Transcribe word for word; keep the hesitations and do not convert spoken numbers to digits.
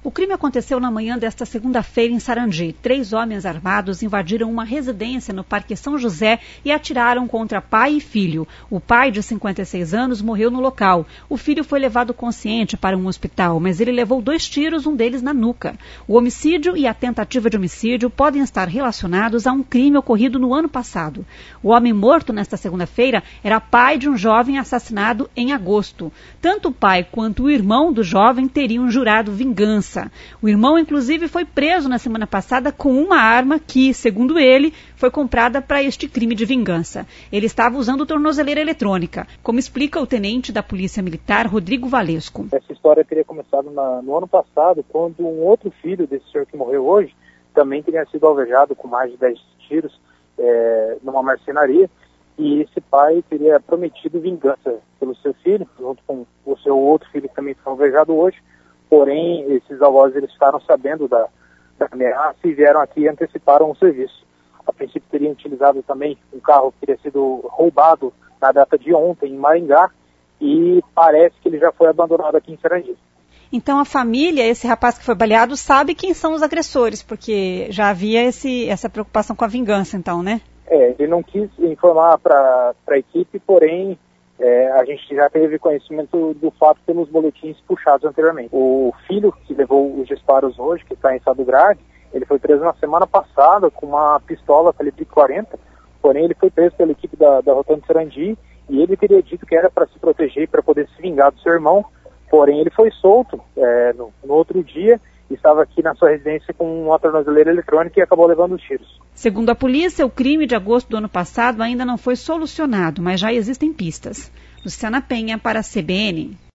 O crime aconteceu na manhã desta segunda-feira em Sarandi. Três homens armados invadiram uma residência no Parque São José e atiraram contra pai e filho. O pai, de cinquenta e seis anos, morreu no local. O filho foi levado consciente para um hospital, mas ele levou dois tiros, um deles na nuca. O homicídio e a tentativa de homicídio podem estar relacionados a um crime ocorrido no ano passado. O homem morto nesta segunda-feira era pai de um jovem assassinado em agosto. Tanto o pai quanto o irmão do jovem teriam jurado vingança. O irmão, inclusive, foi preso na semana passada com uma arma que, segundo ele, foi comprada para este crime de vingança. Ele estava usando tornozeleira eletrônica, como explica o tenente da Polícia Militar, Rodrigo Valesco. Essa história teria começado na, no ano passado, quando um outro filho desse senhor que morreu hoje também teria sido alvejado com mais de dez tiros é, numa marcenaria, e esse pai teria prometido vingança pelo seu filho, junto com o seu outro filho que também foi alvejado hoje. Porém, esses avós eles ficaram sabendo da, da ameaça e vieram aqui e anteciparam o serviço. A princípio teriam utilizado também um carro que teria sido roubado na data de ontem em Maringá, e parece que ele já foi abandonado aqui em Sarandi. Então a família, esse rapaz que foi baleado, sabe quem são os agressores, porque já havia esse, essa preocupação com a vingança, então, né? É, ele não quis informar para a equipe, porém é, a gente já teve conhecimento do fato pelos boletins puxados anteriormente. O filho que levou os disparos hoje, que está em estado grave, ele foi preso na semana passada com uma pistola calibre quarenta, porém ele foi preso pela equipe da, da Rotando Sarandi, e ele teria dito que era para se proteger, para poder se vingar do seu irmão, porém ele foi solto é, no, no outro dia, estava aqui na sua residência com uma tornozeleira eletrônica e acabou levando os tiros. Segundo a polícia, o crime de agosto do ano passado ainda não foi solucionado, mas já existem pistas. Luciana Penha para a C B N.